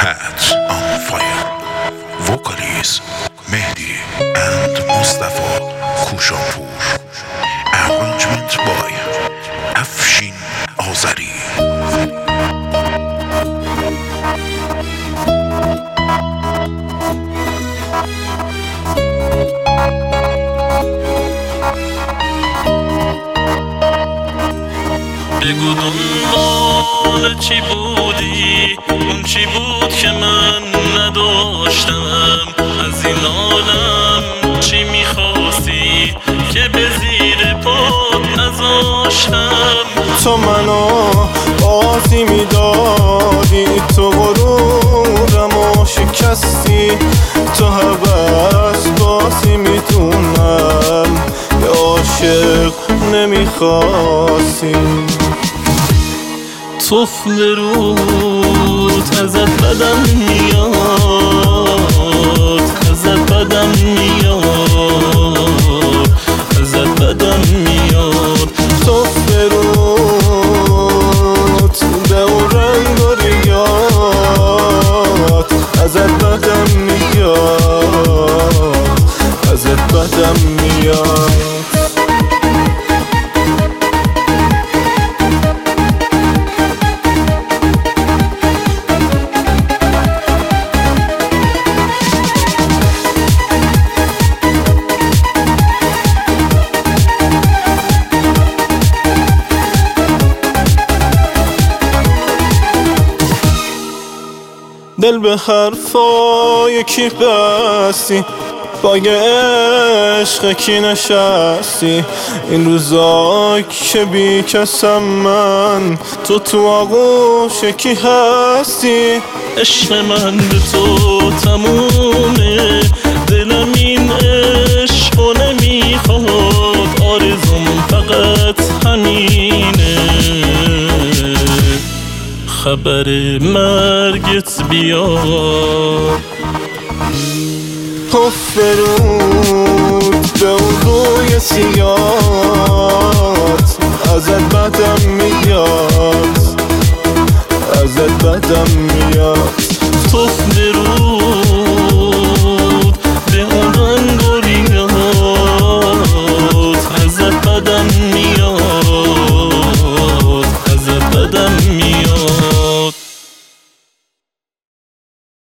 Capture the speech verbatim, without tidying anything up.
Hats on Fire. Vocalists Mehdi and Mustafa Kushapour. Arrangement by Afshin Azari. بگو دنبال چی بودی، اون چی بود که من نداشتم. از این عالم چی میخواستی که به زیر پات نذاشتم. تو منو بازی میدادی، تو غرورمو شکستی. تو هوس بازی میدونم یه عاشق نمیخواستی. طفل روت ازت بدم میاد، ازت بدم میاد، ازت بدم میاد. طفل روت به اون رنگ و ریاد، ازت بدم میاد، ازت بدم میاد. دل به حرفای کی بستی، با یه عشق کی نشستی. این روزا که بی کسم من، تو تو آغوش کی هستی. عشق من به تو تمومه، دلم این عشقو نمیخواد. آرزوم فقط همینه، خبر مرگت بیاد. طفل روت